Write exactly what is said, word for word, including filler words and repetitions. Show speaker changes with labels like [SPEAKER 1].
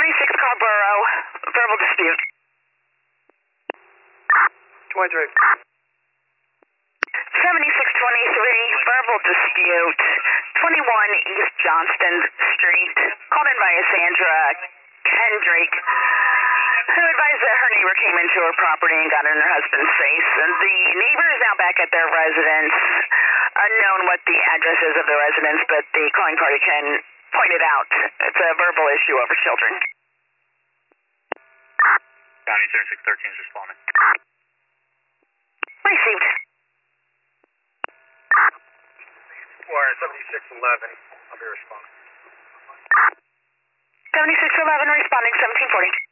[SPEAKER 1] seventy-six Carborough, verbal dispute.
[SPEAKER 2] twenty-three.
[SPEAKER 1] seventy-six twenty-three, verbal dispute, twenty-one East Johnston Street, called in by a Sandra Kendrick, who advised that her neighbor came into her property and got in her husband's face. And the neighbor is now back at their residence. Unknown what the address is of the residence, but the calling party can point it out. It's a verbal issue over children.
[SPEAKER 3] County seventy-six thirteen is responding.
[SPEAKER 1] Received.
[SPEAKER 2] Warren seventy-six eleven, I'll be responding.
[SPEAKER 1] seventy-six eleven responding, seventeen forty.